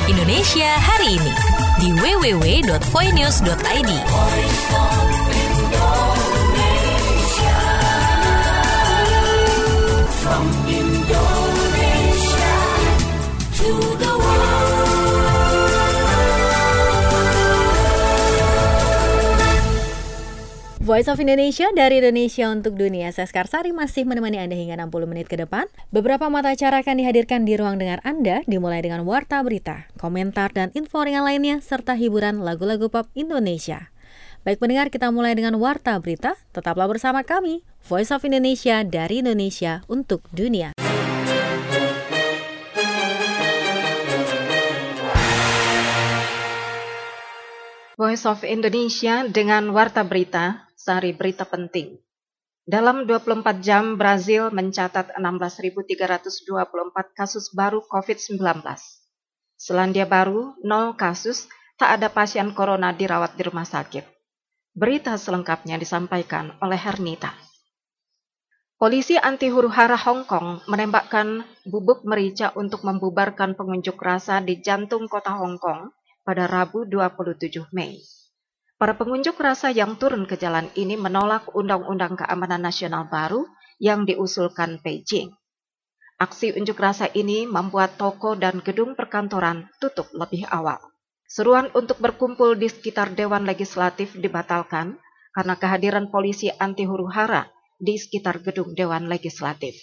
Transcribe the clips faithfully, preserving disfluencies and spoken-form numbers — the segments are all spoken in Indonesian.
Indonesia hari ini di w w w dot voinews dot i d. From Indonesia to the world. Voice of Indonesia dari Indonesia untuk dunia. Saya Skarsari masih menemani Anda hingga enam puluh menit ke depan. Beberapa mata acara akan dihadirkan di ruang dengar Anda, dimulai dengan warta berita, komentar dan info ringan lainnya, serta hiburan lagu-lagu pop Indonesia. Baik pendengar, kita mulai dengan warta berita. Tetaplah bersama kami, Voice of Indonesia dari Indonesia untuk dunia. Voice of Indonesia dengan warta berita, sehari berita penting. Dalam dua puluh empat jam, Brazil mencatat enam belas ribu tiga ratus dua puluh empat kasus baru covid sembilan belas. Selandia Baru, nol kasus, tak ada pasien corona dirawat di rumah sakit. Berita selengkapnya disampaikan oleh Hernita. Polisi anti huru-hara Hong Kong menembakkan bubuk merica untuk membubarkan pengunjuk rasa di jantung kota Hong Kong pada Rabu dua puluh tujuh Mei. Para pengunjuk rasa yang turun ke jalan ini menolak Undang-Undang Keamanan Nasional baru yang diusulkan Beijing. Aksi unjuk rasa ini membuat toko dan gedung perkantoran tutup lebih awal. Seruan untuk berkumpul di sekitar Dewan Legislatif dibatalkan karena kehadiran polisi anti huru-hara di sekitar gedung Dewan Legislatif.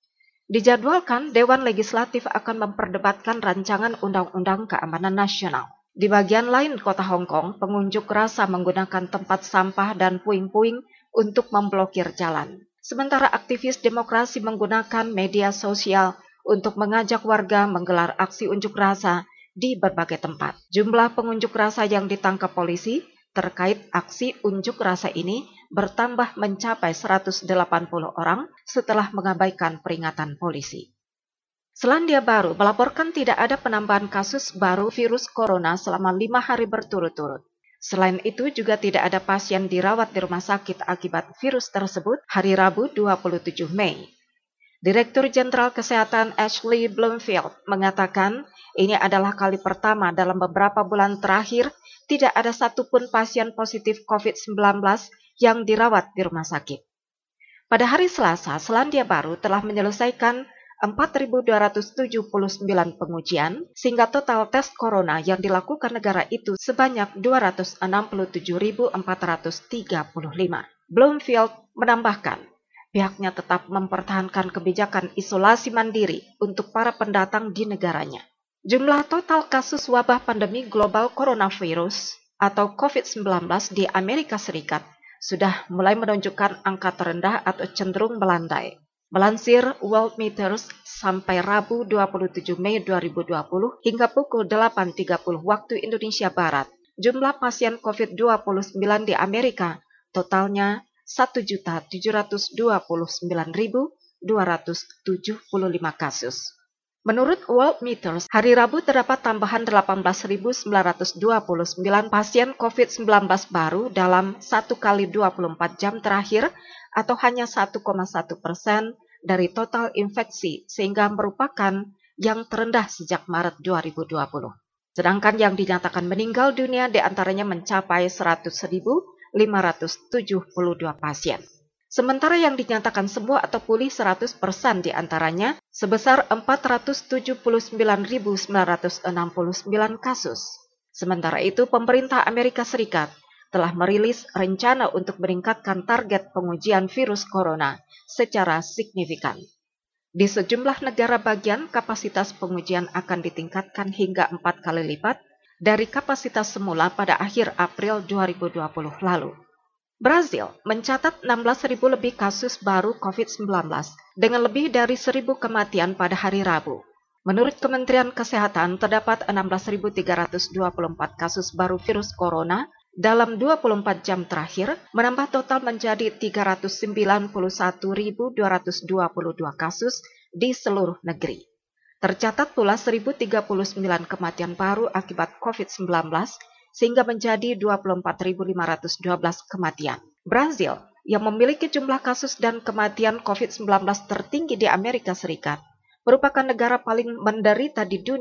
Dijadwalkan Dewan Legislatif akan memperdebatkan rancangan Undang-Undang Keamanan Nasional. Di bagian lain kota Hong Kong, pengunjuk rasa menggunakan tempat sampah dan puing-puing untuk memblokir jalan. Sementara aktivis demokrasi menggunakan media sosial untuk mengajak warga menggelar aksi unjuk rasa di berbagai tempat. Jumlah pengunjuk rasa yang ditangkap polisi terkait aksi unjuk rasa ini bertambah mencapai seratus delapan puluh orang setelah mengabaikan peringatan polisi. Selandia Baru melaporkan tidak ada penambahan kasus baru virus corona selama lima hari berturut-turut. Selain itu juga tidak ada pasien dirawat di rumah sakit akibat virus tersebut hari Rabu dua puluh tujuh Mei. Direktur Jenderal Kesehatan Ashley Bloomfield mengatakan ini adalah kali pertama dalam beberapa bulan terakhir tidak ada satupun pasien positif covid sembilan belas yang dirawat di rumah sakit. Pada hari Selasa, Selandia Baru telah menyelesaikan empat ribu dua ratus tujuh puluh sembilan pengujian, sehingga total tes corona yang dilakukan negara itu sebanyak dua ratus enam puluh tujuh ribu empat ratus tiga puluh lima. Bloomfield menambahkan, pihaknya tetap mempertahankan kebijakan isolasi mandiri untuk para pendatang di negaranya. Jumlah total kasus wabah pandemi global coronavirus atau covid sembilan belas di Amerika Serikat sudah mulai menunjukkan angka terendah atau cenderung melandai. Melansir Worldometers sampai Rabu dua puluh tujuh Mei dua ribu dua puluh hingga pukul delapan tiga puluh waktu Indonesia Barat, jumlah pasien covid dua puluh sembilan di Amerika totalnya satu juta tujuh ratus dua puluh sembilan ribu dua ratus tujuh puluh lima kasus. Menurut Worldometers, hari Rabu terdapat tambahan delapan belas ribu sembilan ratus dua puluh sembilan pasien covid sembilan belas baru dalam satu kali dua puluh empat jam terakhir atau hanya satu koma satu persen dari total infeksi sehingga merupakan yang terendah sejak Maret dua ribu dua puluh. Sedangkan yang dinyatakan meninggal dunia diantaranya mencapai seratus ribu lima ratus tujuh puluh dua pasien. Sementara yang dinyatakan sembuh atau pulih seratus persen diantaranya sebesar empat ratus tujuh puluh sembilan ribu sembilan ratus enam puluh sembilan kasus. Sementara itu, pemerintah Amerika Serikat telah merilis rencana untuk meningkatkan target pengujian virus corona secara signifikan. Di sejumlah negara bagian, kapasitas pengujian akan ditingkatkan hingga empat kali lipat dari kapasitas semula pada akhir April dua ribu dua puluh lalu. Brazil mencatat enam belas ribu lebih kasus baru covid sembilan belas dengan lebih dari seribu kematian pada hari Rabu. Menurut Kementerian Kesehatan, terdapat enam belas ribu tiga ratus dua puluh empat kasus baru virus corona dalam dua puluh empat jam terakhir, menambah total menjadi tiga ratus sembilan puluh satu ribu dua ratus dua puluh dua kasus di seluruh negeri. Tercatat pula seribu tiga puluh sembilan kematian baru akibat covid sembilan belas, sehingga menjadi dua puluh empat ribu lima ratus dua belas kematian. Brazil, yang memiliki jumlah kasus dan kematian covid sembilan belas tertinggi di Amerika Serikat, merupakan negara paling menderita di dunia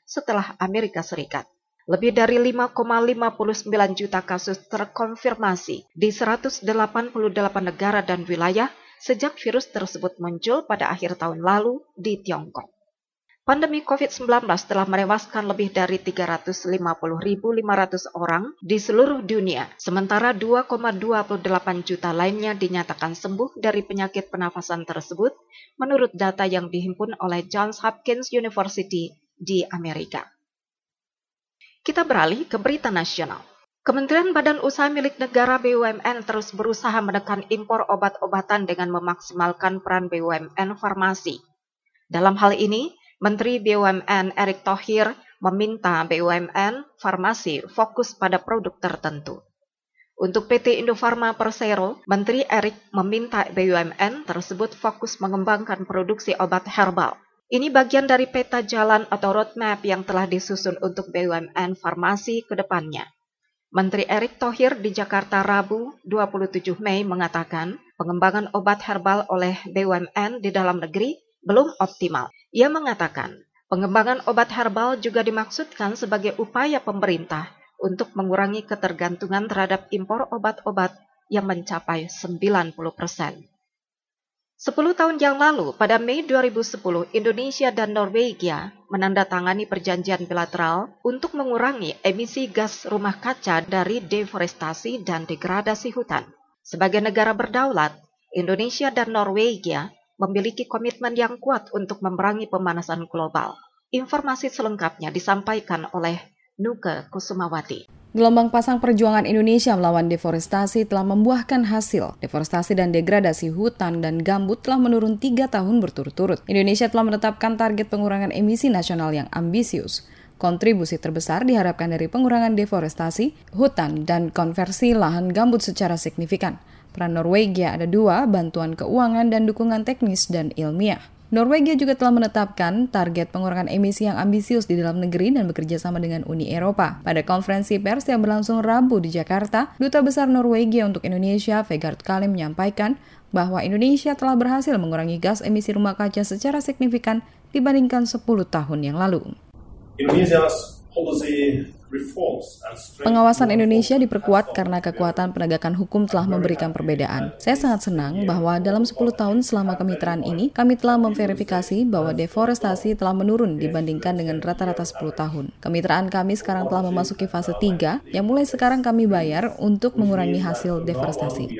setelah Amerika Serikat. Lebih dari lima koma lima sembilan juta kasus terkonfirmasi di seratus delapan puluh delapan negara dan wilayah sejak virus tersebut muncul pada akhir tahun lalu di Tiongkok. Pandemi covid sembilan belas telah menewaskan lebih dari tiga ratus lima puluh ribu lima ratus orang di seluruh dunia, sementara dua koma dua delapan juta lainnya dinyatakan sembuh dari penyakit pernafasan tersebut, menurut data yang dihimpun oleh Johns Hopkins University di Amerika. Kita beralih ke berita nasional. Kementerian Badan Usaha Milik Negara B U M N terus berusaha menekan impor obat-obatan dengan memaksimalkan peran B U M N farmasi. Dalam hal ini, Menteri B U M N Erick Thohir meminta B U M N farmasi fokus pada produk tertentu. Untuk P T Indofarma Persero, Menteri Erick meminta B U M N tersebut fokus mengembangkan produksi obat herbal. Ini bagian dari peta jalan atau roadmap yang telah disusun untuk B U M N farmasi ke depannya. Menteri Erick Thohir di Jakarta Rabu dua puluh tujuh Mei mengatakan pengembangan obat herbal oleh B U M N di dalam negeri belum optimal. Ia mengatakan pengembangan obat herbal juga dimaksudkan sebagai upaya pemerintah untuk mengurangi ketergantungan terhadap impor obat-obat yang mencapai sembilan puluh persen. Sepuluh tahun yang lalu, pada Mei dua ribu sepuluh, Indonesia dan Norwegia menandatangani perjanjian bilateral untuk mengurangi emisi gas rumah kaca dari deforestasi dan degradasi hutan. Sebagai negara berdaulat, Indonesia dan Norwegia memiliki komitmen yang kuat untuk memerangi pemanasan global. Informasi selengkapnya disampaikan oleh Nuke Kusumawati. Gelombang pasang perjuangan Indonesia melawan deforestasi telah membuahkan hasil. Deforestasi dan degradasi hutan dan gambut telah menurun tiga tahun berturut-turut. Indonesia telah menetapkan target pengurangan emisi nasional yang ambisius. Kontribusi terbesar diharapkan dari pengurangan deforestasi, hutan, dan konversi lahan gambut secara signifikan. Peran Norwegia ada dua, bantuan keuangan dan dukungan teknis dan ilmiah. Norwegia juga telah menetapkan target pengurangan emisi yang ambisius di dalam negeri dan bekerja sama dengan Uni Eropa. Pada konferensi pers yang berlangsung Rabu di Jakarta, Duta Besar Norwegia untuk Indonesia, Vegard Kalim, menyampaikan bahwa Indonesia telah berhasil mengurangi gas emisi rumah kaca secara signifikan dibandingkan sepuluh tahun yang lalu. Indonesia's policy Pengawasan Indonesia diperkuat karena kekuatan penegakan hukum telah memberikan perbedaan. Saya sangat senang bahwa dalam sepuluh tahun selama kemitraan ini, kami telah memverifikasi bahwa deforestasi telah menurun dibandingkan dengan rata-rata sepuluh tahun. Kemitraan kami sekarang telah memasuki fase tiga, yang mulai sekarang kami bayar untuk mengurangi hasil deforestasi.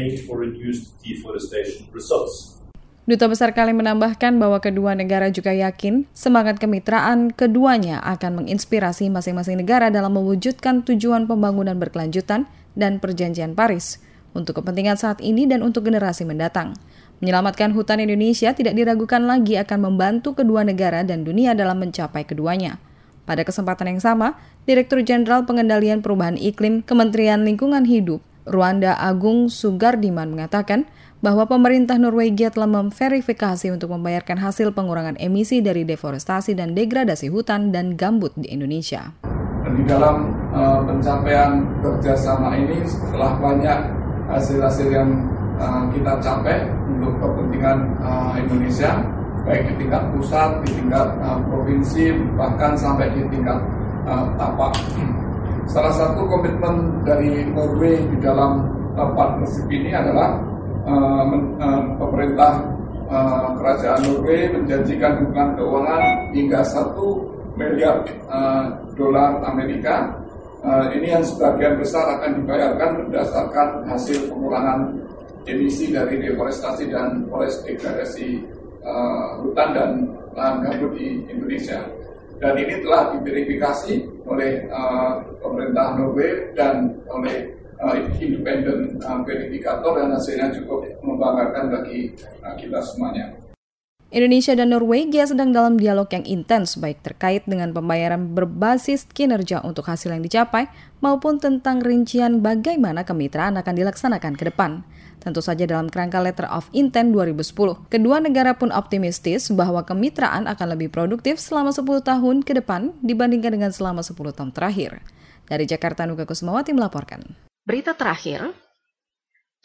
Duta Besar Kalim menambahkan bahwa kedua negara juga yakin semangat kemitraan keduanya akan menginspirasi masing-masing negara dalam mewujudkan tujuan pembangunan berkelanjutan dan perjanjian Paris untuk kepentingan saat ini dan untuk generasi mendatang. Menyelamatkan hutan Indonesia tidak diragukan lagi akan membantu kedua negara dan dunia dalam mencapai keduanya. Pada kesempatan yang sama, Direktur Jenderal Pengendalian Perubahan Iklim Kementerian Lingkungan Hidup, Ruanda Agung Sugardiman mengatakan bahwa pemerintah Norwegia telah memverifikasi untuk membayarkan hasil pengurangan emisi dari deforestasi dan degradasi hutan dan gambut di Indonesia. Dan di dalam uh, pencapaian kerjasama ini, setelah banyak hasil-hasil yang uh, kita capai untuk kepentingan uh, Indonesia, baik di tingkat pusat, di tingkat uh, provinsi, bahkan sampai di tingkat uh, tapak. Salah satu komitmen dari Norway di dalam uh, partnership ini adalah Uh, uh, pemerintah uh, kerajaan Norway menjanjikan dukungan keuangan hingga satu miliar uh, dolar Amerika. Uh, ini yang sebagian besar akan dibayarkan berdasarkan hasil pengurangan emisi dari deforestasi dan forest degradasi uh, hutan dan lahan gambut di Indonesia. Dan ini telah diverifikasi oleh uh, pemerintah Norway dan oleh Uh, independen uh, verifikator, dan hasilnya cukup membanggakan bagi uh, kita semuanya. Indonesia dan Norwegia sedang dalam dialog yang intens baik terkait dengan pembayaran berbasis kinerja untuk hasil yang dicapai maupun tentang rincian bagaimana kemitraan akan dilaksanakan ke depan. Tentu saja dalam kerangka Letter of Intent dua ribu sepuluh. Kedua negara pun optimistis bahwa kemitraan akan lebih produktif selama sepuluh tahun ke depan dibandingkan dengan selama sepuluh tahun terakhir. Dari Jakarta, Nuga Kusumawati melaporkan. Berita terakhir,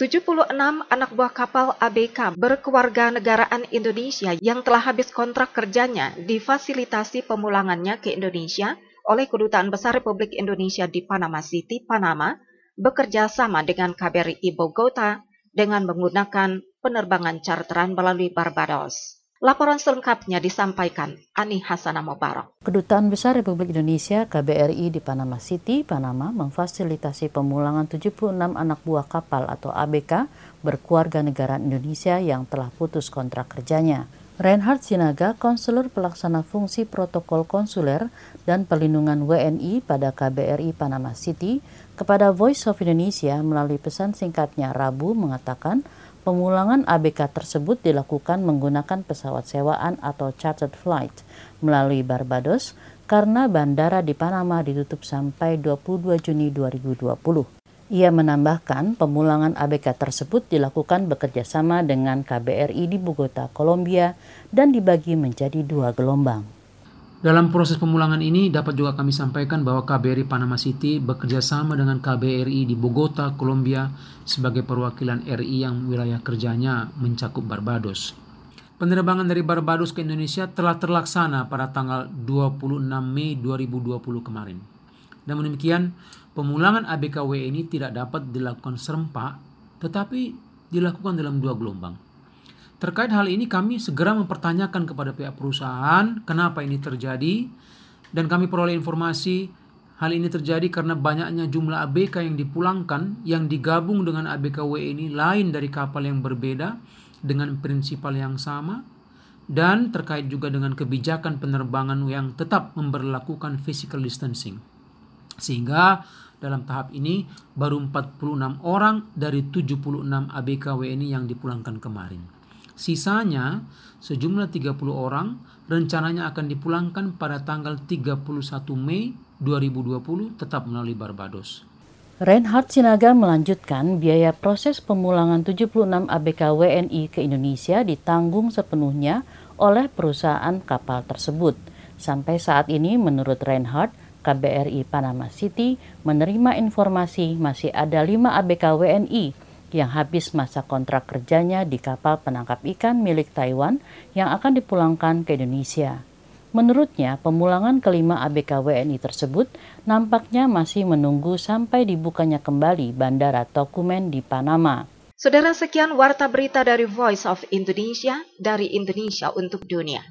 tujuh puluh enam anak buah kapal A B K berkewarganegaraan Indonesia yang telah habis kontrak kerjanya difasilitasi pemulangannya ke Indonesia oleh Kedutaan Besar Republik Indonesia di Panama City, Panama, bekerja sama dengan K B R I Bogota dengan menggunakan penerbangan charteran melalui Barbados. Laporan selengkapnya disampaikan Ani Hasanah Mubarak. Kedutaan Besar Republik Indonesia K B R I di Panama City, Panama memfasilitasi pemulangan tujuh puluh enam anak buah kapal atau A B K berkewarganegaraan Indonesia yang telah putus kontrak kerjanya. Reinhard Sinaga, konselor pelaksana fungsi protokol konsuler dan perlindungan W N I pada K B R I Panama City, kepada Voice of Indonesia melalui pesan singkatnya Rabu mengatakan pemulangan A B K tersebut dilakukan menggunakan pesawat sewaan atau chartered flight melalui Barbados karena bandara di Panama ditutup sampai dua puluh dua Juni dua ribu dua puluh. Ia menambahkan pemulangan A B K tersebut dilakukan bekerjasama dengan K B R I di Bogota, Kolombia, dan dibagi menjadi dua gelombang. Dalam proses pemulangan ini dapat juga kami sampaikan bahwa K B R I Panama City bekerjasama dengan K B R I di Bogota, Kolombia sebagai perwakilan R I yang wilayah kerjanya mencakup Barbados. Penerbangan dari Barbados ke Indonesia telah terlaksana pada tanggal dua puluh enam Mei dua ribu dua puluh kemarin. Namun demikian, pemulangan A B K W ini tidak dapat dilakukan serempak, tetapi dilakukan dalam dua gelombang. Terkait hal ini kami segera mempertanyakan kepada pihak perusahaan kenapa ini terjadi, dan kami peroleh informasi hal ini terjadi karena banyaknya jumlah A B K yang dipulangkan yang digabung dengan A B K W ini lain dari kapal yang berbeda dengan prinsipal yang sama, dan terkait juga dengan kebijakan penerbangan yang tetap memberlakukan physical distancing. Sehingga dalam tahap ini baru empat puluh enam orang dari tujuh puluh enam A B K W ini yang dipulangkan kemarin. Sisanya sejumlah tiga puluh orang rencananya akan dipulangkan pada tanggal tiga puluh satu Mei dua ribu dua puluh tetap melalui Barbados. Reinhard Sinaga melanjutkan biaya proses pemulangan tujuh puluh enam A B K W N I ke Indonesia ditanggung sepenuhnya oleh perusahaan kapal tersebut. Sampai saat ini menurut Reinhard, K B R I Panama City menerima informasi masih ada lima A B K W N I yang habis masa kontrak kerjanya di kapal penangkap ikan milik Taiwan yang akan dipulangkan ke Indonesia. Menurutnya, pemulangan kelima A B K W N I tersebut nampaknya masih menunggu sampai dibukanya kembali bandara Tocumen di Panama. Saudara, sekian warta berita dari Voice of Indonesia, dari Indonesia untuk dunia.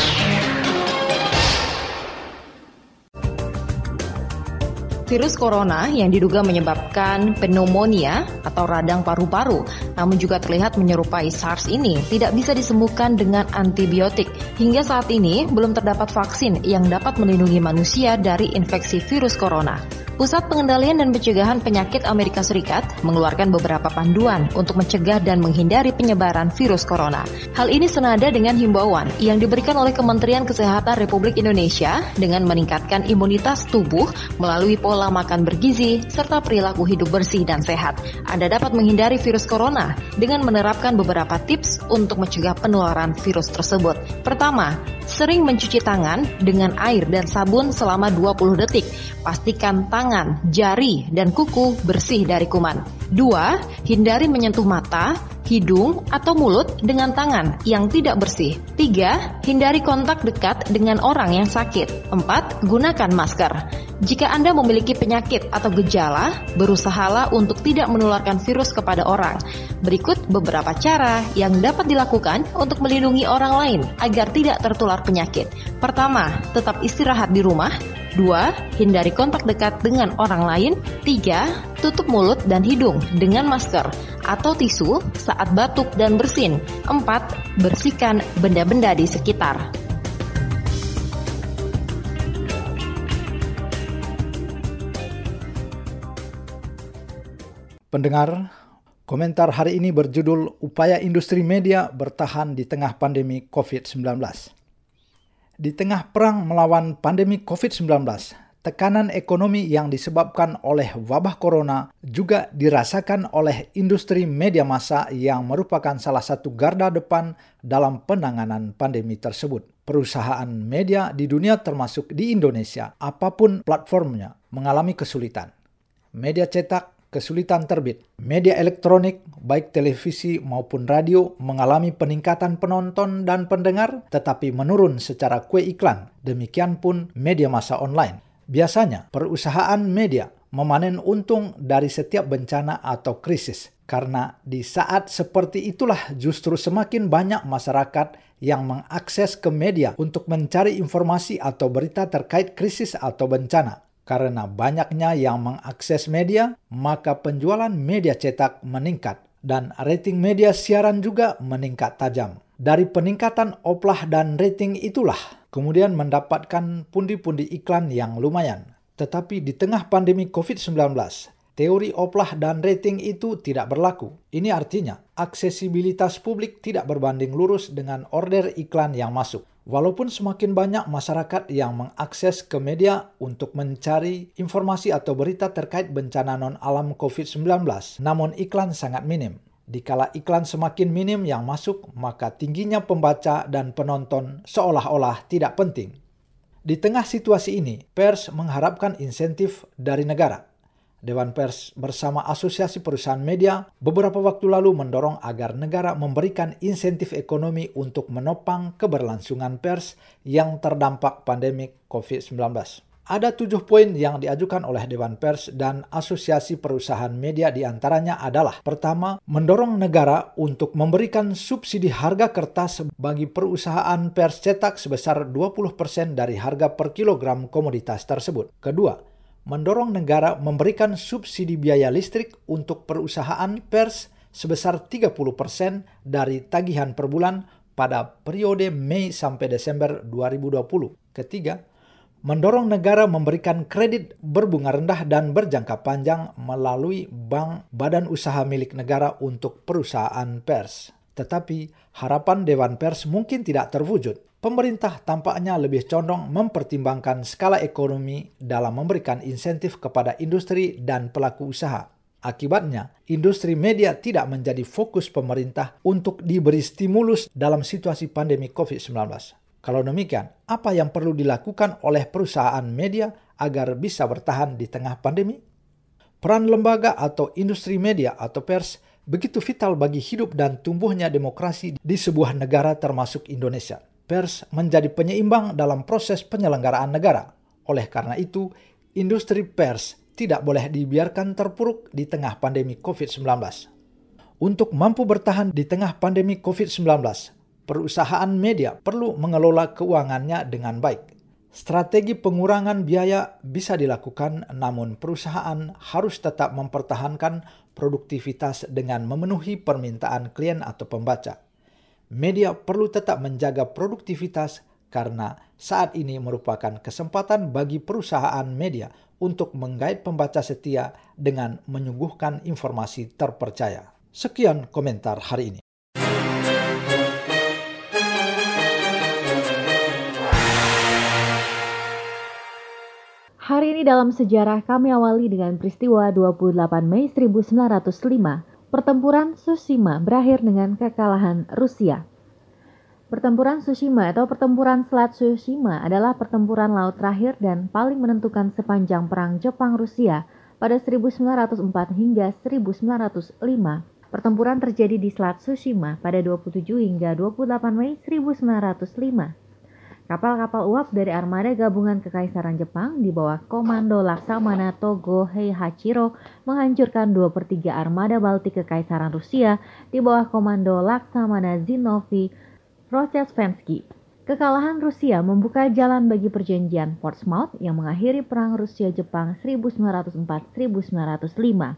Virus corona yang diduga menyebabkan pneumonia atau radang paru-paru, namun juga terlihat menyerupai SARS ini, tidak bisa disembuhkan dengan antibiotik. Hingga saat ini belum terdapat vaksin yang dapat melindungi manusia dari infeksi virus corona. Pusat Pengendalian dan Pencegahan Penyakit Amerika Serikat mengeluarkan beberapa panduan untuk mencegah dan menghindari penyebaran virus corona. Hal ini senada dengan himbauan yang diberikan oleh Kementerian Kesehatan Republik Indonesia dengan meningkatkan imunitas tubuh melalui pola makan bergizi serta perilaku hidup bersih dan sehat. Anda dapat menghindari virus corona dengan menerapkan beberapa tips untuk mencegah penularan virus tersebut. Pertama, sering mencuci tangan dengan air dan sabun selama dua puluh detik. Pastikan tangan, jari, dan kuku bersih dari kuman. Dua, hindari menyentuh mata, hidung, atau mulut dengan tangan yang tidak bersih. Tiga, hindari kontak dekat dengan orang yang sakit. Empat, gunakan masker. Jika Anda memiliki penyakit atau gejala, berusahalah untuk tidak menularkan virus kepada orang. Berikut beberapa cara yang dapat dilakukan untuk melindungi orang lain agar tidak tertular penyakit. Pertama, tetap istirahat di rumah. Dua, hindari kontak dekat dengan orang lain. Tiga, tutup mulut dan hidung dengan masker atau tisu saat batuk dan bersin. Empat, bersihkan benda-benda di sekitar. Pendengar, komentar hari ini berjudul Upaya Industri Media Bertahan di Tengah Pandemi covid sembilan belas. Di tengah perang melawan pandemi covid sembilan belas, tekanan ekonomi yang disebabkan oleh wabah corona juga dirasakan oleh industri media massa yang merupakan salah satu garda depan dalam penanganan pandemi tersebut. Perusahaan media di dunia termasuk di Indonesia, apapun platformnya, mengalami kesulitan. Media cetak, kesulitan terbit. Media elektronik, baik televisi maupun radio, mengalami peningkatan penonton dan pendengar, tetapi menurun secara kue iklan. Demikian pun media massa online. Biasanya, perusahaan media memanen untung dari setiap bencana atau krisis. Karena di saat seperti itulah justru semakin banyak masyarakat yang mengakses ke media untuk mencari informasi atau berita terkait krisis atau bencana. Karena banyaknya yang mengakses media, maka penjualan media cetak meningkat dan rating media siaran juga meningkat tajam. Dari peningkatan oplah dan rating itulah kemudian mendapatkan pundi-pundi iklan yang lumayan. Tetapi di tengah pandemi covid sembilan belas, teori oplah dan rating itu tidak berlaku. Ini artinya aksesibilitas publik tidak berbanding lurus dengan order iklan yang masuk. Walaupun semakin banyak masyarakat yang mengakses ke media untuk mencari informasi atau berita terkait bencana non-alam covid sembilan belas, namun iklan sangat minim. Dikala iklan semakin minim yang masuk, maka tingginya pembaca dan penonton seolah-olah tidak penting. Di tengah situasi ini, pers mengharapkan insentif dari negara. Dewan Pers bersama Asosiasi Perusahaan Media beberapa waktu lalu mendorong agar negara memberikan insentif ekonomi untuk menopang keberlangsungan pers yang terdampak pandemi covid sembilan belas. Ada tujuh poin yang diajukan oleh Dewan Pers dan Asosiasi Perusahaan Media, diantaranya adalah: pertama, mendorong negara untuk memberikan subsidi harga kertas bagi perusahaan pers cetak sebesar dua puluh persen dari harga per kilogram komoditas tersebut. Kedua, mendorong negara memberikan subsidi biaya listrik untuk perusahaan pers sebesar tiga puluh persen dari tagihan per bulan pada periode Mei sampai Desember dua ribu dua puluh. Ketiga, mendorong negara memberikan kredit berbunga rendah dan berjangka panjang melalui bank badan usaha milik negara untuk perusahaan pers. Tetapi harapan Dewan Pers mungkin tidak terwujud. Pemerintah tampaknya lebih condong mempertimbangkan skala ekonomi dalam memberikan insentif kepada industri dan pelaku usaha. Akibatnya, industri media tidak menjadi fokus pemerintah untuk diberi stimulus dalam situasi pandemi covid sembilan belas. Kalau demikian, apa yang perlu dilakukan oleh perusahaan media agar bisa bertahan di tengah pandemi? Peran lembaga atau industri media atau pers begitu vital bagi hidup dan tumbuhnya demokrasi di sebuah negara termasuk Indonesia. Pers menjadi penyeimbang dalam proses penyelenggaraan negara. Oleh karena itu, industri pers tidak boleh dibiarkan terpuruk di tengah pandemi covid sembilan belas. Untuk mampu bertahan di tengah pandemi covid sembilan belas, perusahaan media perlu mengelola keuangannya dengan baik. Strategi pengurangan biaya bisa dilakukan, namun perusahaan harus tetap mempertahankan produktivitas dengan memenuhi permintaan klien atau pembaca. Media perlu tetap menjaga produktivitas karena saat ini merupakan kesempatan bagi perusahaan media untuk menggait pembaca setia dengan menyuguhkan informasi terpercaya. Sekian komentar hari ini. Hari ini dalam sejarah kami awali dengan peristiwa dua puluh delapan Mei seribu sembilan ratus lima. Pertempuran Tsushima berakhir dengan kekalahan Rusia. Pertempuran Tsushima atau Pertempuran Selat Tsushima adalah pertempuran laut terakhir dan paling menentukan sepanjang perang Jepang-Rusia pada seribu sembilan ratus empat hingga seribu sembilan ratus lima. Pertempuran terjadi di Selat Tsushima pada dua puluh tujuh hingga dua puluh delapan Mei seribu sembilan ratus lima. Kapal-kapal uap dari armada gabungan Kekaisaran Jepang di bawah komando Laksamana Togo Heihachiro menghancurkan dua per tiga armada Baltik Kekaisaran Rusia di bawah komando Laksamana Zinovy Rozhestvensky. Kekalahan Rusia membuka jalan bagi perjanjian Portsmouth yang mengakhiri perang Rusia-Jepang seribu sembilan ratus empat sampai seribu sembilan ratus lima.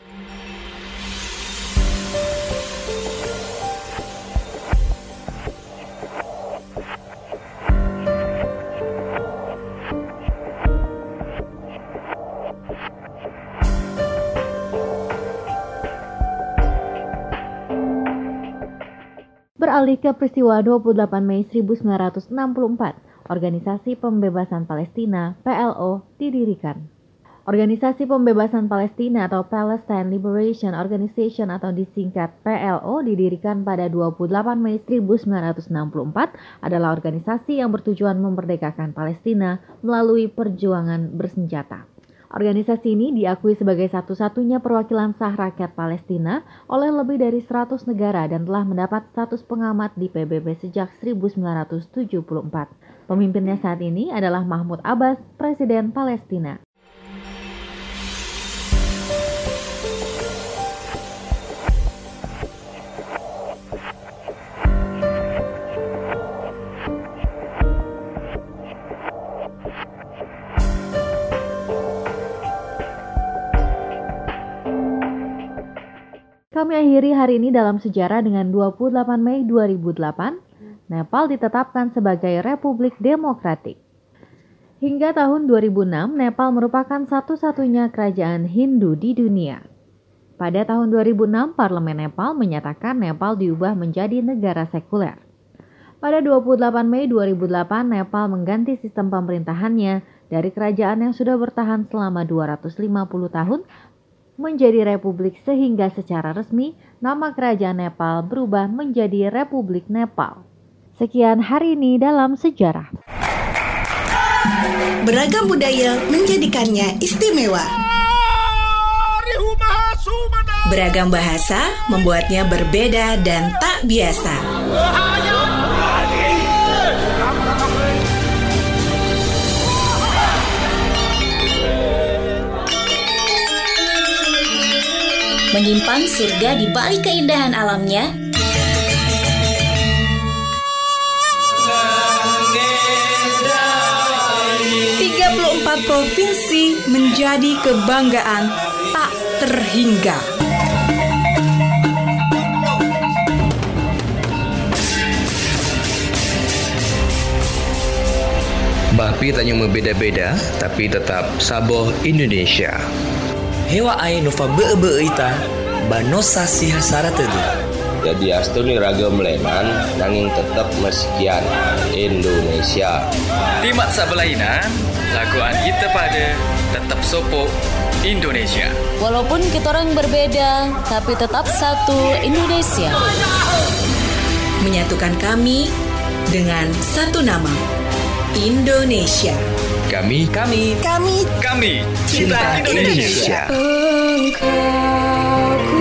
Beralih ke peristiwa dua puluh delapan Mei seribu sembilan ratus enam puluh empat, Organisasi Pembebasan Palestina P L O didirikan. Organisasi Pembebasan Palestina atau Palestine Liberation Organization atau disingkat P L O didirikan pada dua puluh delapan Mei seribu sembilan ratus enam puluh empat adalah organisasi yang bertujuan memerdekakan Palestina melalui perjuangan bersenjata. Organisasi ini diakui sebagai satu-satunya perwakilan sah rakyat Palestina oleh lebih dari seratus negara dan telah mendapat status pengamat di P B B sejak seribu sembilan ratus tujuh puluh empat. Pemimpinnya saat ini adalah Mahmud Abbas, Presiden Palestina. Kami akhiri hari ini dalam sejarah dengan dua puluh delapan Mei dua ribu delapan, Nepal ditetapkan sebagai Republik Demokratik. Hingga tahun dua ribu enam, Nepal merupakan satu-satunya kerajaan Hindu di dunia. Pada tahun dua ribu enam, Parlemen Nepal menyatakan Nepal diubah menjadi negara sekuler. Pada dua puluh delapan Mei dua ribu delapan, Nepal mengganti sistem pemerintahannya dari kerajaan yang sudah bertahan selama dua ratus lima puluh tahun menjadi republik, sehingga secara resmi nama kerajaan Nepal berubah menjadi Republik Nepal. Sekian hari ini dalam sejarah. Beragam budaya menjadikannya istimewa. Beragam bahasa membuatnya berbeda dan tak biasa. Menyimpan surga di balik keindahan alamnya. tiga puluh empat provinsi menjadi kebanggaan tak terhingga. Bapi tak cuma beda-beda, tapi tetap saboh Indonesia. Hewa ai nova be-be ita banosa si hasara tedu. Jadi astuni ragam lenan nanging tetap meskian Indonesia. Timak sabelainan laguan kita pada tetap sopo Indonesia. Walaupun kita orang berbeda, tapi tetap satu Indonesia. Menyatukan kami dengan satu nama, Indonesia. Kami, kami, kami, kami cinta, cinta Indonesia. Engkau ku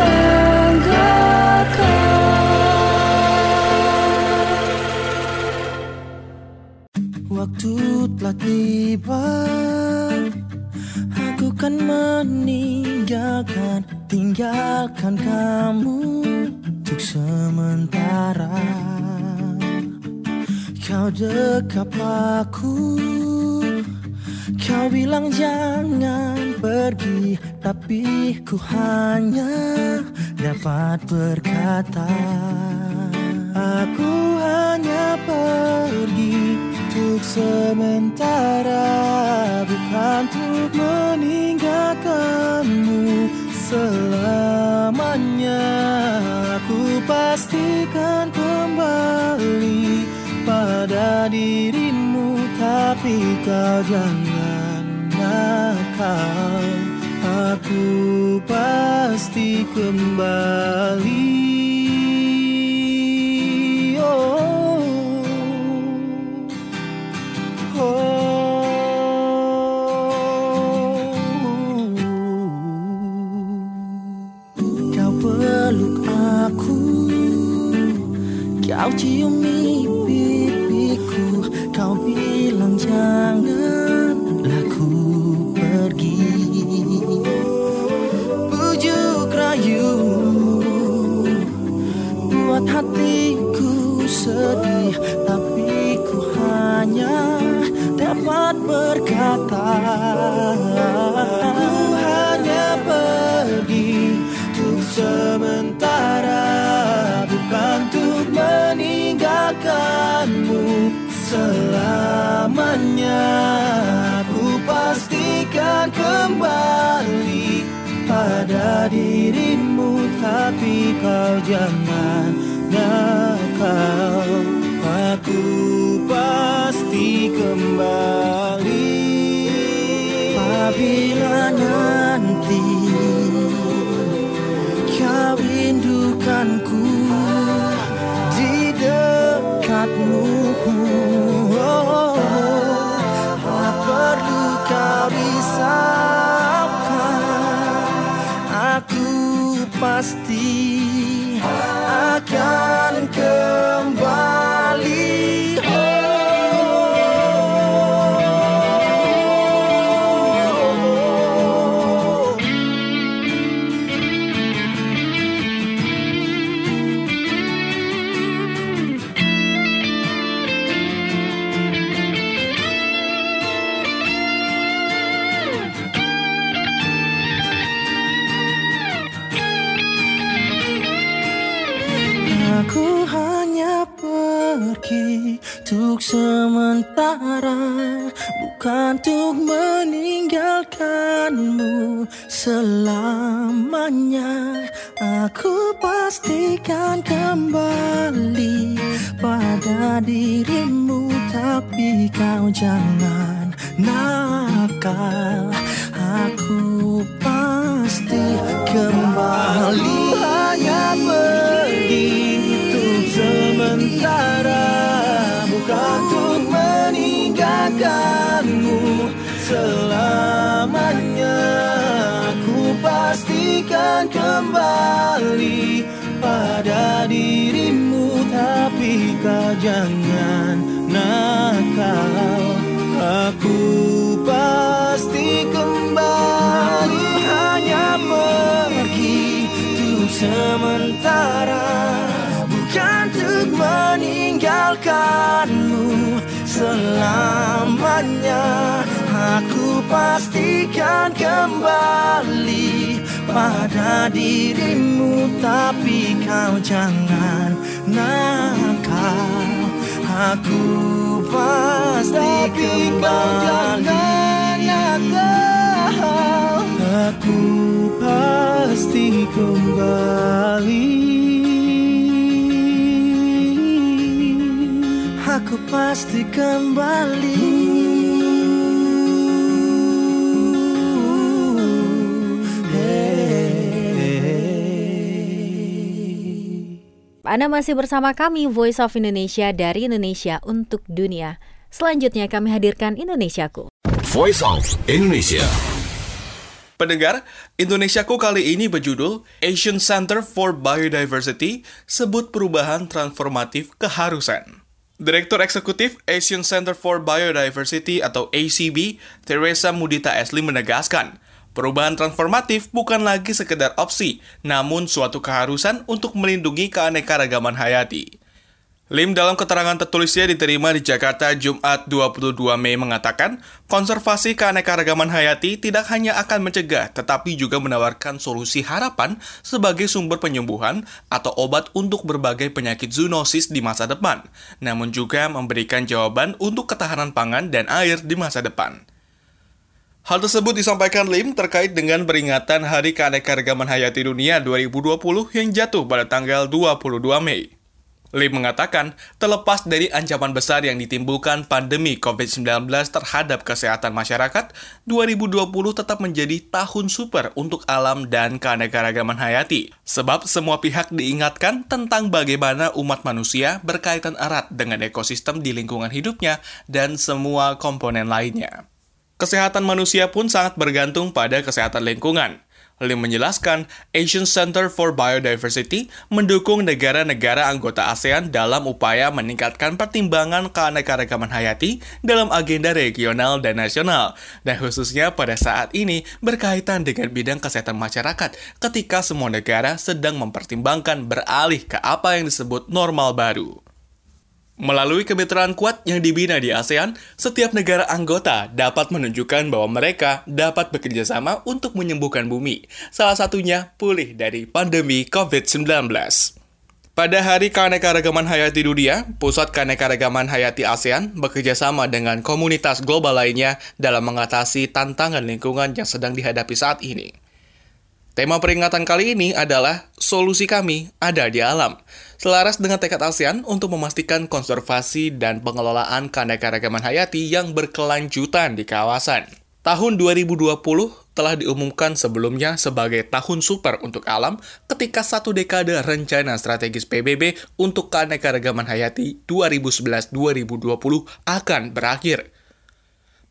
banggakan. Waktu telah tiba, aku kan meninggalkan, tinggalkan kamu untuk sementara. Kau dekap aku, kau bilang jangan pergi, tapi ku hanya dapat berkata, aku hanya pergi untuk sementara, bukan untuk meninggalkanmu selamanya. Aku pastikan kembali pada dirimu, tapi kau jangan nakal. Aku pasti kembali. Oh, oh. Kau peluk aku, kau ciumi pipiku, kau bilang janganlah ku pergi. Bujuk rayu buat hatiku sedih, tapi ku hanya dapat berkata, aku hanya pergi untuk sementara, bukan untuk meninggalkanmu selamanya. Aku pastikan kembali pada dirimu, tapi kau jangan nakal. Aku pasti kembali apabila nanti kau rindukanku di dekatmu. Oh, tak perlu kau risau. pasti akan kembali. Aku hanya pergi untuk sementara, bukan untuk meninggalkanmu selamanya. Aku pastikan kembali pada dirimu, tapi kau jangan nakal. Aku pasti kembali. Hanya pergi untuk sementara, bukan untuk meninggalkanmu selamanya. Aku pastikan kembali pada dirimu, tapi kau jangan nakal. Aku pasti kembali. Hanya pergi untuk sementara, bukan untuk meninggalkanmu selamanya. Aku pastikan kembali pada dirimu, tapi kau jangan nakal. Aku pasti kembali. Aku pasti kembali. Aku pasti kembali. Anda masih bersama kami Voice of Indonesia dari Indonesia untuk dunia. Selanjutnya kami hadirkan Indonesiaku. Voice of Indonesia. Pendengar, Indonesiaku kali ini berjudul Asian Center for Biodiversity sebut perubahan transformatif keharusan. Direktur Eksekutif Asian Center for Biodiversity atau A C B, Teresa Mudita Esli menegaskan, perubahan transformatif bukan lagi sekedar opsi, namun suatu keharusan untuk melindungi keanekaragaman hayati. Lim dalam keterangan tertulisnya diterima di Jakarta Jumat dua puluh dua Mei mengatakan, konservasi keanekaragaman hayati tidak hanya akan mencegah, tetapi juga menawarkan solusi harapan sebagai sumber penyembuhan atau obat untuk berbagai penyakit zoonosis di masa depan, namun juga memberikan jawaban untuk ketahanan pangan dan air di masa depan. Hal tersebut disampaikan Lim terkait dengan peringatan Hari Keanekaragaman Hayati Dunia dua ribu dua puluh yang jatuh pada tanggal dua puluh dua Mei. Lim mengatakan, terlepas dari ancaman besar yang ditimbulkan pandemi covid sembilan belas terhadap kesehatan masyarakat, dua ribu dua puluh tetap menjadi tahun super untuk alam dan keanekaragaman hayati. Sebab semua pihak diingatkan tentang bagaimana umat manusia berkaitan erat dengan ekosistem di lingkungan hidupnya dan semua komponen lainnya. Kesehatan manusia pun sangat bergantung pada kesehatan lingkungan. Lim menjelaskan, Asian Center for Biodiversity mendukung negara-negara anggota ASEAN dalam upaya meningkatkan pertimbangan keanekaragaman hayati dalam agenda regional dan nasional, dan khususnya pada saat ini berkaitan dengan bidang kesehatan masyarakat ketika semua negara sedang mempertimbangkan beralih ke apa yang disebut normal baru. Melalui kemitraan kuat yang dibina di ASEAN, setiap negara anggota dapat menunjukkan bahwa mereka dapat bekerja sama untuk menyembuhkan bumi, salah satunya pulih dari pandemi covid sembilan belas. Pada Hari Keanekaragaman Hayati Dunia, Pusat Keanekaragaman Hayati ASEAN bekerja sama dengan komunitas global lainnya dalam mengatasi tantangan lingkungan yang sedang dihadapi saat ini. Tema peringatan kali ini adalah Solusi Kami Ada di Alam, selaras dengan tekad ASEAN untuk memastikan konservasi dan pengelolaan keanekaragaman hayati yang berkelanjutan di kawasan. Tahun dua ribu dua puluh telah diumumkan sebelumnya sebagai tahun super untuk alam ketika satu dekade rencana strategis P B B untuk keanekaragaman hayati dua ribu sebelas sampai dua ribu dua puluh akan berakhir.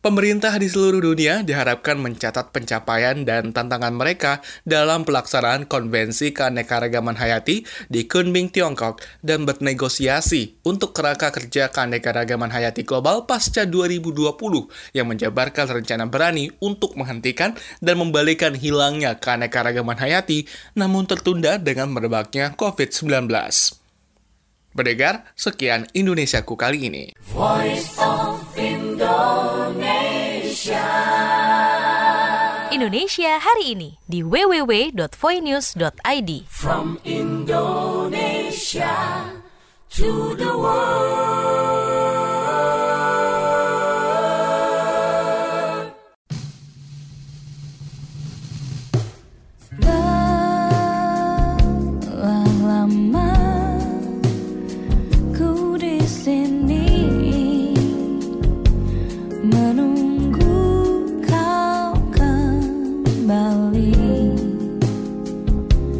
Pemerintah di seluruh dunia diharapkan mencatat pencapaian dan tantangan mereka dalam pelaksanaan Konvensi Keanekaragaman Hayati di Kunming, Tiongkok, dan bernegosiasi untuk kerangka kerja keanekaragaman hayati global pasca dua ribu dua puluh yang menjabarkan rencana berani untuk menghentikan dan membalikan hilangnya keanekaragaman hayati, namun tertunda dengan merebaknya covid sembilan belas. Pendengar, sekian Indonesiaku kali ini. Voice of Indonesia. Indonesia hari ini di w w w dot voinews dot i d. From Indonesia to the world.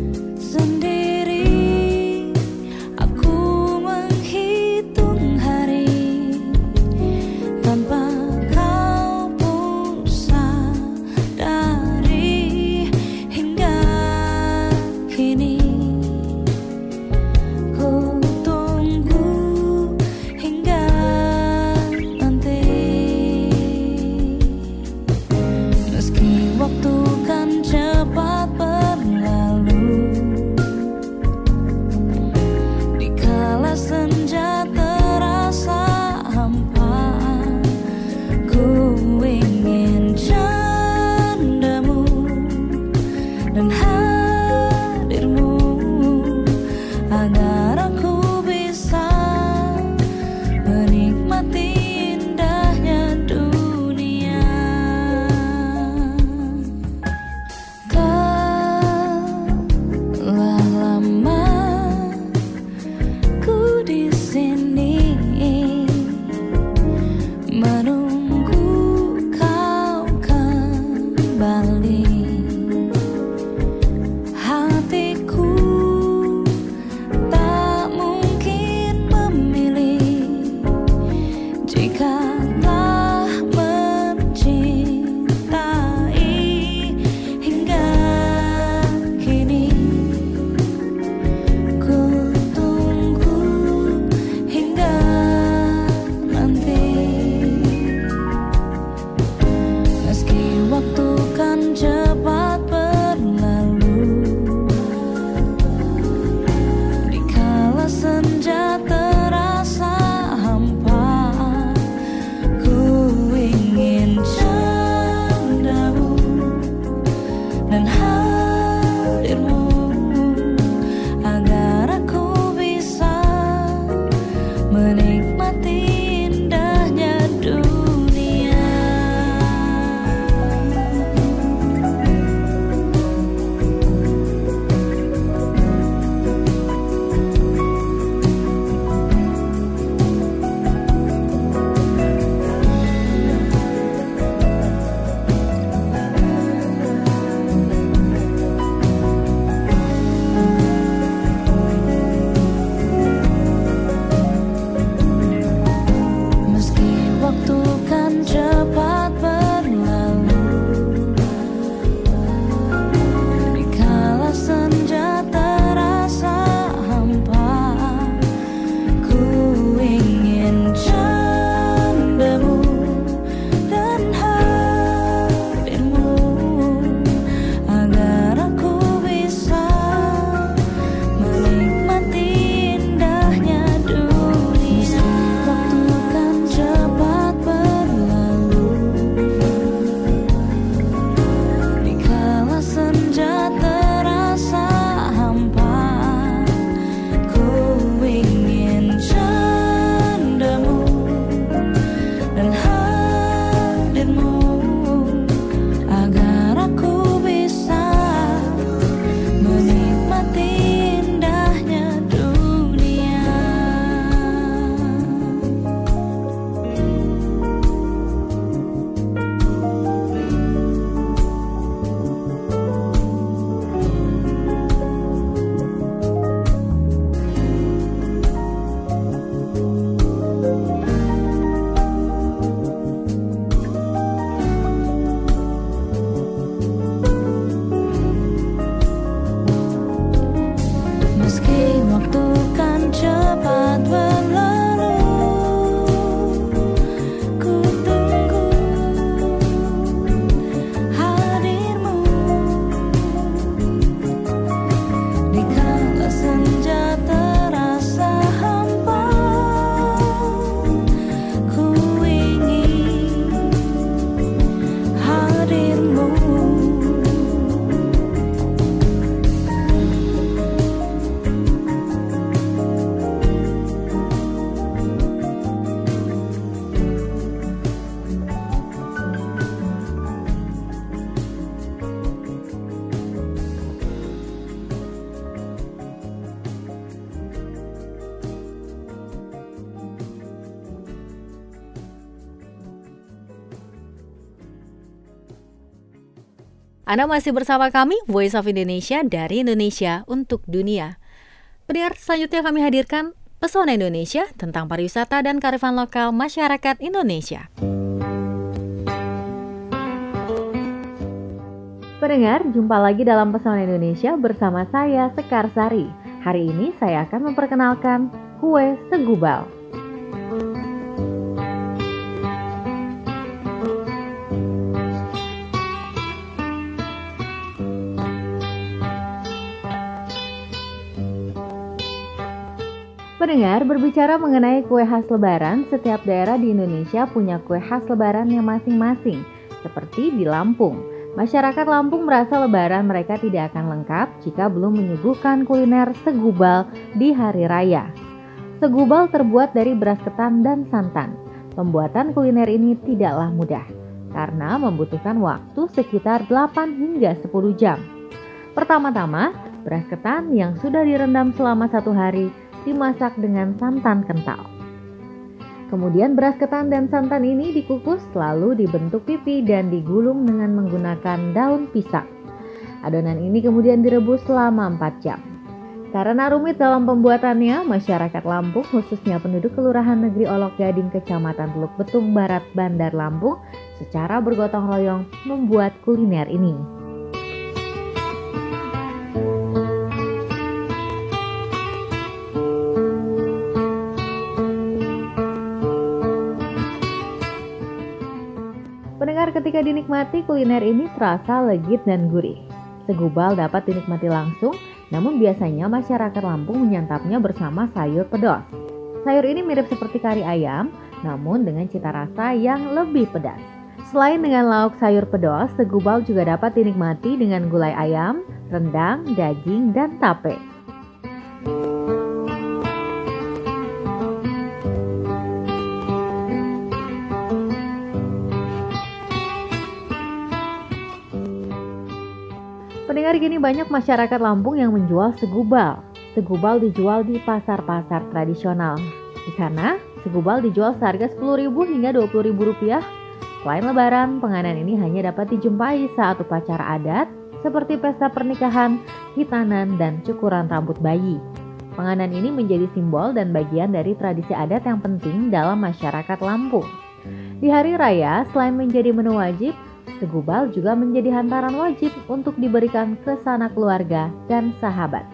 Sendiri aku menghitung hari Anda masih bersama kami, Voice of Indonesia dari Indonesia untuk dunia. Pendengar, selanjutnya kami hadirkan Pesona Indonesia tentang pariwisata dan kearifan lokal masyarakat Indonesia. Pendengar, jumpa lagi dalam Pesona Indonesia bersama saya, Sekar Sari. Hari ini saya akan memperkenalkan kue segubal. Pendengar, berbicara mengenai kue khas Lebaran, setiap daerah di Indonesia punya kue khas Lebaran yang masing-masing. Seperti di Lampung, masyarakat Lampung merasa Lebaran mereka tidak akan lengkap jika belum menyuguhkan kuliner segubal di hari raya. Segubal terbuat dari beras ketan dan santan. Pembuatan kuliner ini tidaklah mudah, karena membutuhkan waktu sekitar delapan hingga sepuluh jam. Pertama-tama, beras ketan yang sudah direndam selama satu hari dimasak dengan santan kental. Kemudian beras ketan dan santan ini dikukus lalu dibentuk pipi dan digulung dengan menggunakan daun pisang. Adonan ini kemudian direbus selama empat jam. Karena rumit dalam pembuatannya, masyarakat Lampung khususnya penduduk Kelurahan Negeri Olok Gading, Kecamatan Teluk Betung Barat, Bandar Lampung secara bergotong royong membuat kuliner ini. Pendengar, ketika dinikmati kuliner ini terasa legit dan gurih. Segubal dapat dinikmati langsung, namun biasanya masyarakat Lampung menyantapnya bersama sayur pedos. Sayur ini mirip seperti kari ayam, namun dengan cita rasa yang lebih pedas. Selain dengan lauk sayur pedos, segubal juga dapat dinikmati dengan gulai ayam, rendang, daging, dan tape. Pendengar, gini banyak masyarakat Lampung yang menjual segubal. Segubal dijual di pasar-pasar tradisional. Di sana, segubal dijual seharga sepuluh ribu hingga dua puluh ribu rupiah. Selain Lebaran, penganan ini hanya dapat dijumpai saat upacara adat seperti pesta pernikahan, hitanan, dan cukuran rambut bayi. Penganan ini menjadi simbol dan bagian dari tradisi adat yang penting dalam masyarakat Lampung. Di hari raya, selain menjadi menu wajib, segubal juga menjadi hantaran wajib untuk diberikan ke sanak keluarga dan sahabat.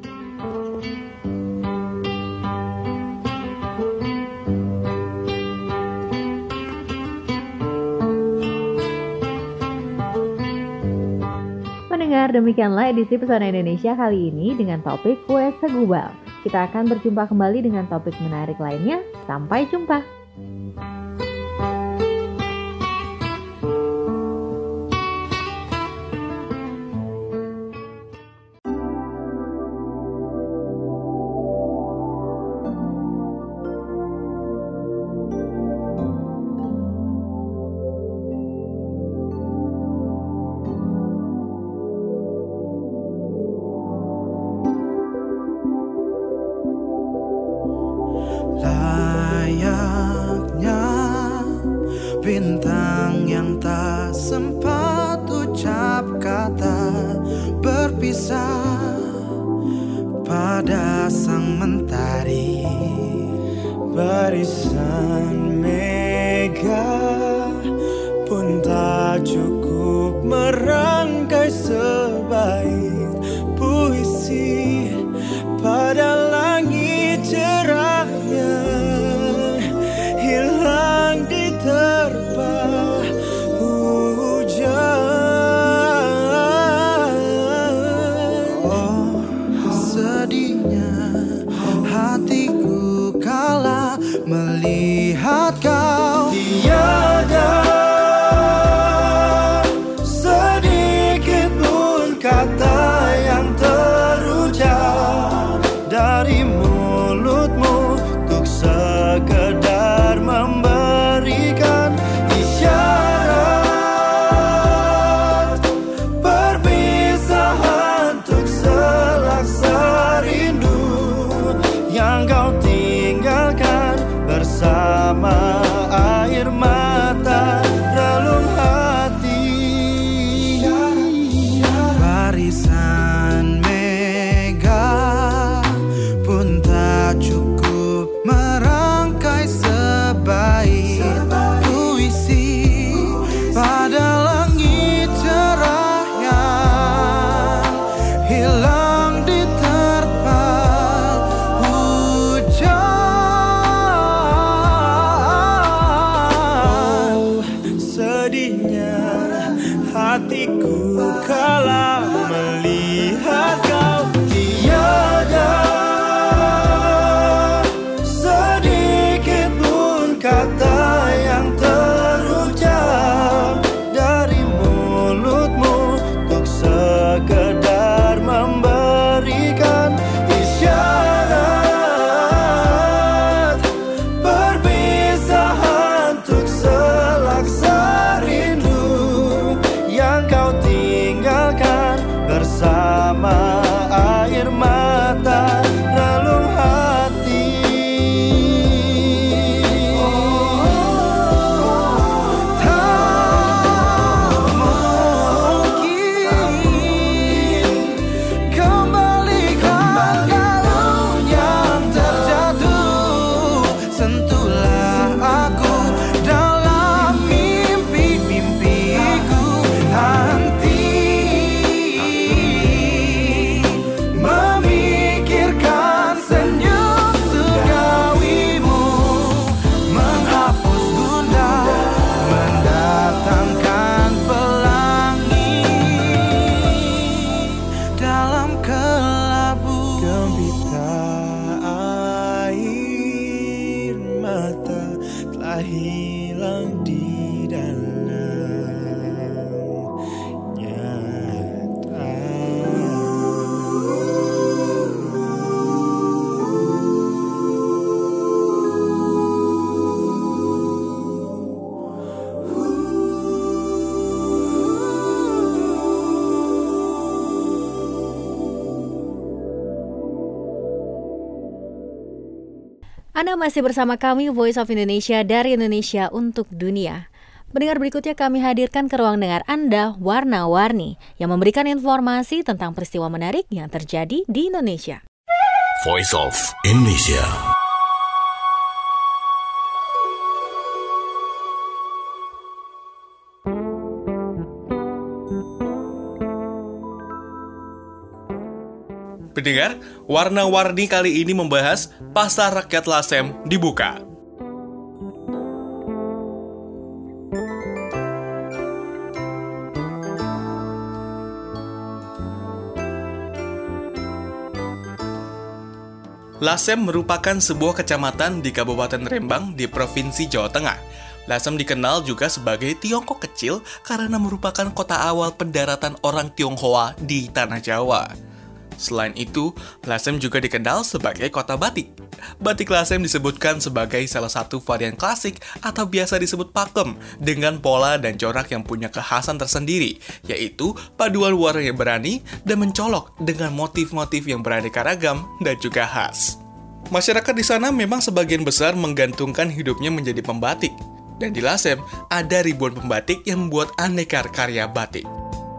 Pendengar, demikianlah edisi Pesona Indonesia kali ini dengan topik kue segubal. Kita akan berjumpa kembali dengan topik menarik lainnya. Sampai jumpa. Layaknya bintang yang tak sempat ucap kata berpisah pada sang mentari, barisan mega pun tak cukup merangkai sebaik puisi pada langit cerahnya, hilang diterpa hujan. Oh, sedihnya hatiku kala melihat kau tiada. Sedih hatiku kala melihat kau. Tiada sedikit pun kata yang terucap dari mulutmu untuk sekedar memberikan isyarat perpisahan untuk selaksa rindu yang kau tinggalkan bersama air mata relung hati. Tak mungkin kembalikan galon yang terjatuh. Sentuhlah aku dalam mimpi-mimpiku. Henti memikirkan senyum surgawimu, menghapus gundah, mendatangkan pelangi dalam kelabu. Gembita air mata telah hilang di dalam nyata. Anda masih bersama kami Voice of Indonesia dari Indonesia untuk Dunia. Pendengar, berikutnya kami hadirkan ke ruang dengar Anda Warna-Warni yang memberikan informasi tentang peristiwa menarik yang terjadi di Indonesia. Voice of Indonesia. Pendengar, Warna-Warni kali ini membahas Pasar Rakyat Lasem dibuka. Lasem merupakan sebuah kecamatan di Kabupaten Rembang di Provinsi Jawa Tengah. Lasem dikenal juga sebagai Tiongkok kecil karena merupakan kota awal pendaratan orang Tionghoa di Tanah Jawa. Selain itu, Lasem juga dikenal sebagai kota batik. Batik Lasem disebutkan sebagai salah satu varian klasik atau biasa disebut pakem dengan pola dan corak yang punya kekhasan tersendiri, yaitu paduan warna yang berani dan mencolok dengan motif-motif yang beraneka ragam dan juga khas. Masyarakat di sana memang sebagian besar menggantungkan hidupnya menjadi pembatik, dan di Lasem ada ribuan pembatik yang membuat aneka karya batik.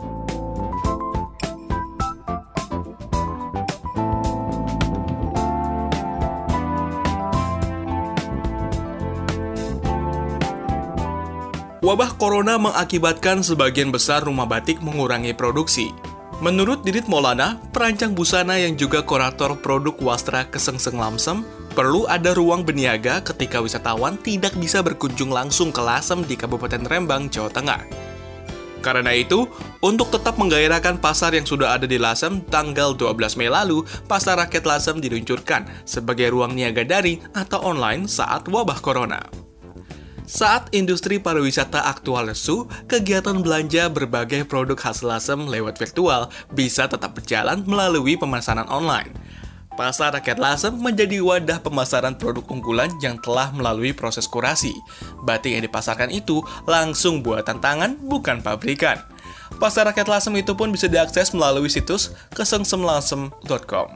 Wabah corona mengakibatkan sebagian besar rumah batik mengurangi produksi. Menurut Didit Maulana, perancang busana yang juga kurator produk wastra Kesengseng Lamsem, perlu ada ruang berniaga ketika wisatawan tidak bisa berkunjung langsung ke Lasem di Kabupaten Rembang, Jawa Tengah. Karena itu, untuk tetap menggairahkan pasar yang sudah ada di Lasem, tanggal dua belas Mei lalu, Pasar Rakyat Lasem diluncurkan sebagai ruang niaga daring atau online saat wabah corona. Saat industri pariwisata aktual lesu, kegiatan belanja berbagai produk khas Lasem lewat virtual bisa tetap berjalan melalui pemesanan online. Pasar Rakyat Lasem menjadi wadah pemasaran produk unggulan yang telah melalui proses kurasi. Batik yang dipasarkan itu langsung buatan tangan, bukan pabrikan. Pasar Rakyat Lasem itu pun bisa diakses melalui situs kesengsem lasem dot com.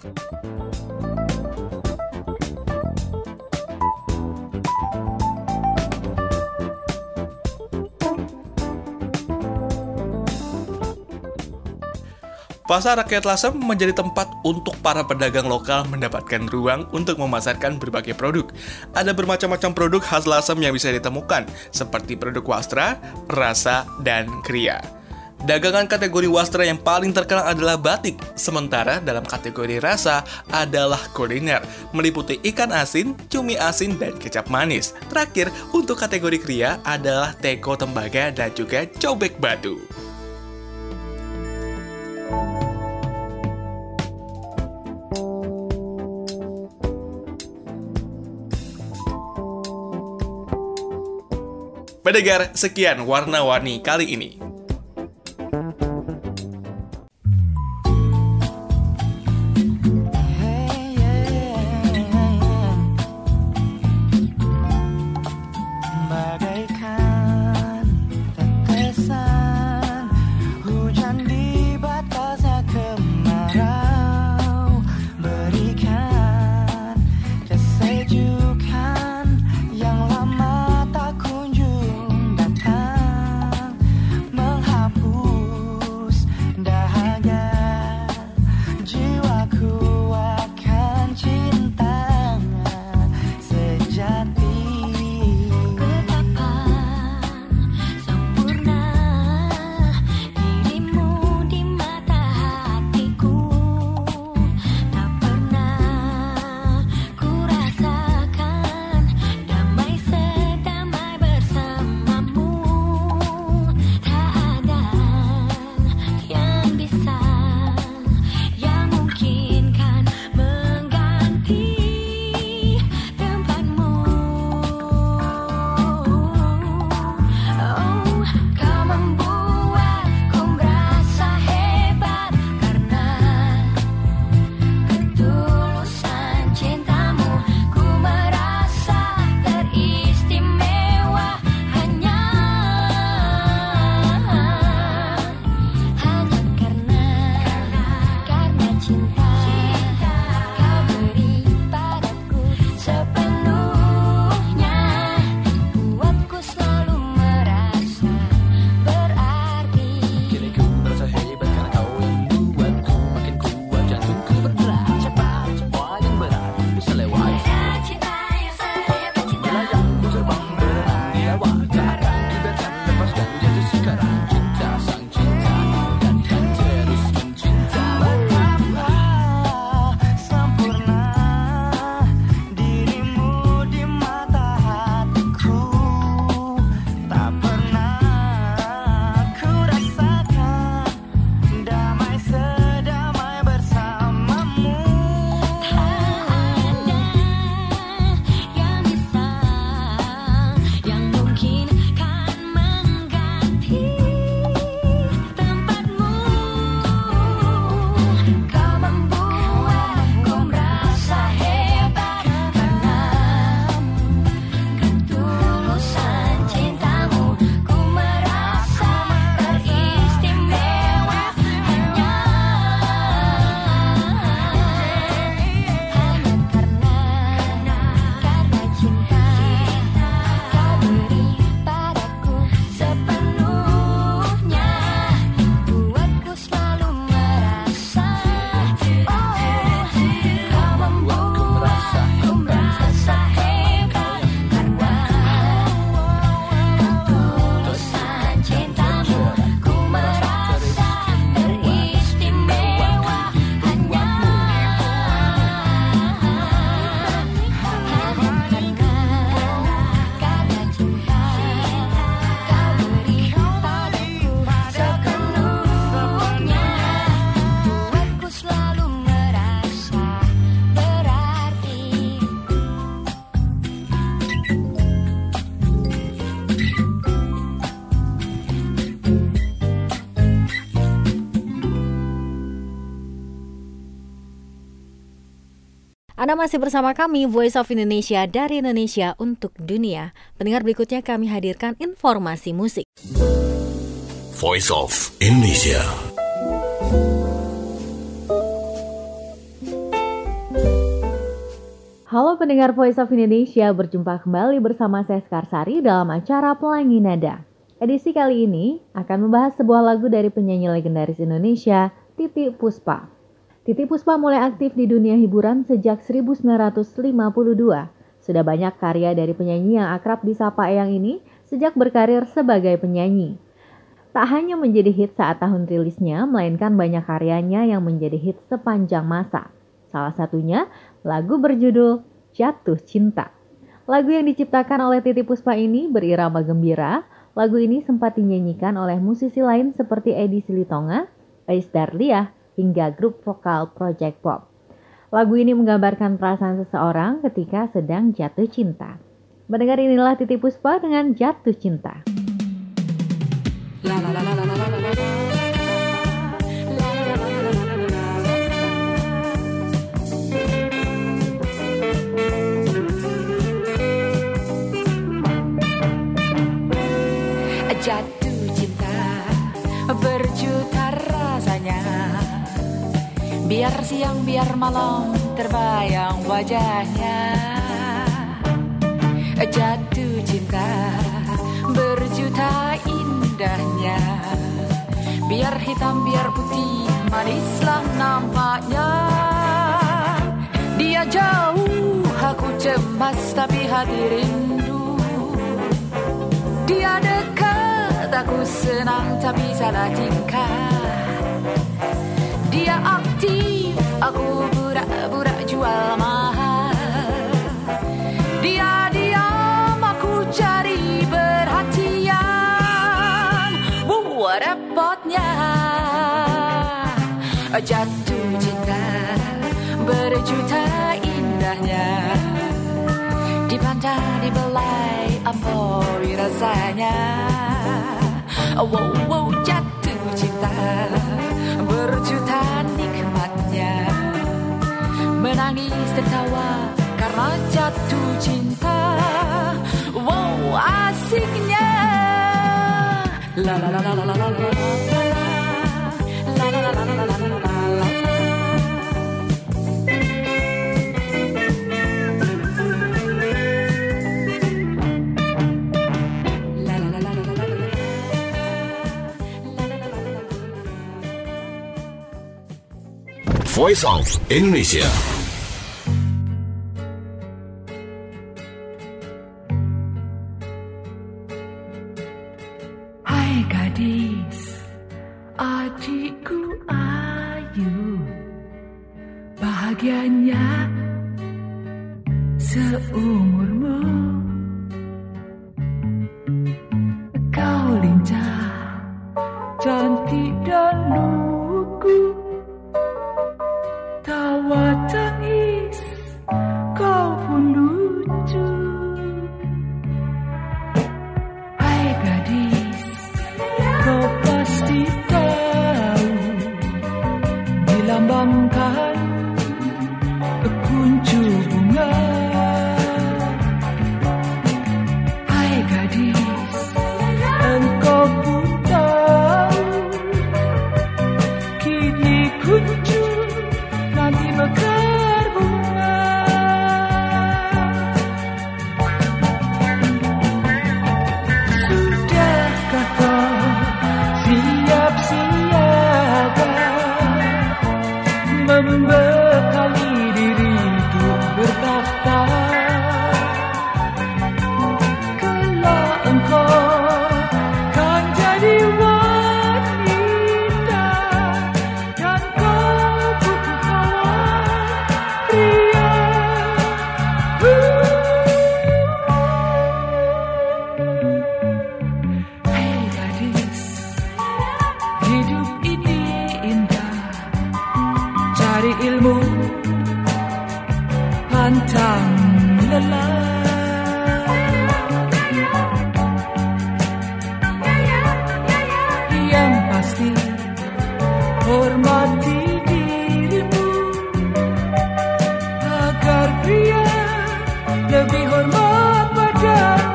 Pasar Rakyat Lasem menjadi tempat untuk para pedagang lokal mendapatkan ruang untuk memasarkan berbagai produk. Ada bermacam-macam produk khas Lasem yang bisa ditemukan, seperti produk wastra, rasa, dan kria. Dagangan kategori wastra yang paling terkenal adalah batik, sementara dalam kategori rasa adalah kuliner, meliputi ikan asin, cumi asin, dan kecap manis. Terakhir, untuk kategori kria adalah teko tembaga dan juga cobek batu. Pendengar, sekian warna-warni kali ini. Anda masih bersama kami, Voice of Indonesia dari Indonesia untuk dunia. Pendengar, berikutnya kami hadirkan informasi musik. Voice of Indonesia. Halo pendengar Voice of Indonesia, berjumpa kembali bersama saya Skarsari dalam acara Pelangi Nada. Edisi kali ini akan membahas sebuah lagu dari penyanyi legendaris Indonesia, Titiek Puspa. Titiek Puspa mulai aktif di dunia hiburan sejak seribu sembilan ratus lima puluh dua. Sudah banyak karya dari penyanyi yang akrab disapa Eyang ini sejak berkarir sebagai penyanyi. tak hanya menjadi hit saat tahun rilisnya, melainkan banyak karyanya yang menjadi hit sepanjang masa. Salah satunya lagu berjudul Jatuh Cinta. Lagu yang diciptakan oleh Titiek Puspa ini berirama gembira. Lagu ini sempat dinyanyikan oleh musisi lain seperti Edi Silitonga, Ais Darliah, hingga grup vokal Project Pop. Lagu ini menggambarkan perasaan seseorang ketika sedang jatuh cinta. Mendengar inilah Titiek Puspa dengan Jatuh Cinta. La la la la la la la la. Jatuh cinta berjuta rasanya, biar siang biar malam terbayang wajahnya. Jatuh cinta berjuta indahnya, biar hitam biar putih manislah nampaknya. Dia jauh aku cemas tapi hati rindu, dia dekat aku senang tapi salah tingkah. Dia aktif, aku pura-pura jual mahal. Dia diam, aku cari perhatian. Buat repotnya jatuh cinta berjuta indahnya, dipandang dibelai ampoi rasanya. Wow, wow, jatuh cinta berjuta nikmatnya, menangis tertawa karena jatuh cinta. Wow, asiknya. La la la la la la la la la la la la la la la. Voice of Indonesia. Hai gadis, adikku Ayu, bahagianya seumurmu. Kau lincah, cantik dan lugu, tawa tangis, kau pun lucu. Hai gadis, kau pasti tahu, dilambangkan kuncup bunga. Hai gadis, engkau pun tahu, kini kuncup nanti mekar bunga. Sudahkah kau siap siaga membekali diri untuk bertakhta? Kelak engkau kan jadi wanita, dan kau butuh kawan pria. Hei gadis, hidup ini indah, cari ilmu, pantang lelah. Yang pasti hormati dirimu, agar pria lebih hormat padamu.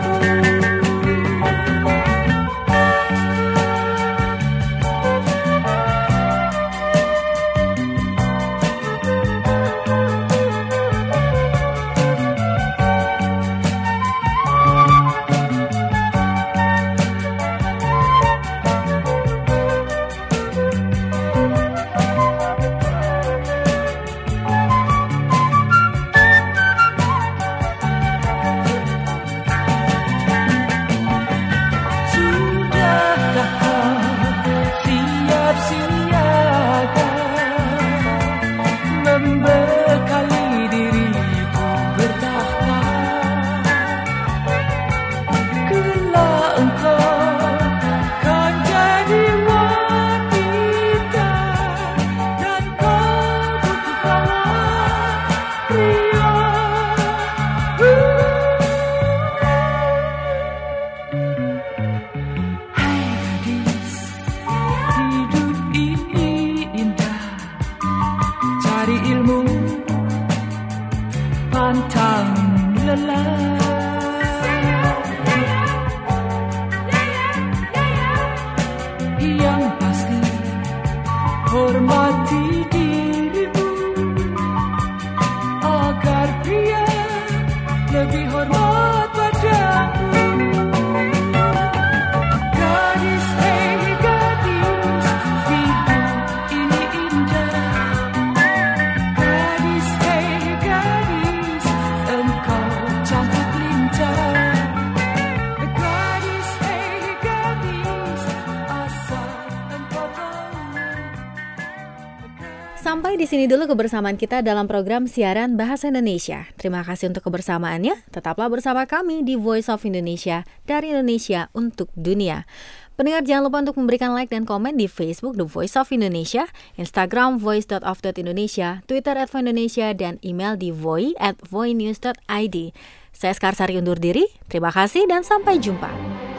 Sampai di sini dulu kebersamaan kita dalam program siaran Bahasa Indonesia. Terima kasih untuk kebersamaannya. Tetaplah bersama kami di Voice of Indonesia, dari Indonesia untuk dunia. Pendengar jangan lupa untuk memberikan like dan komen di Facebook The Voice of Indonesia, Instagram voice dot of dot indonesia, Twitter at voindonesia, dan email di voi at voinews dot id. Saya Skarsari undur diri. Terima kasih dan sampai jumpa.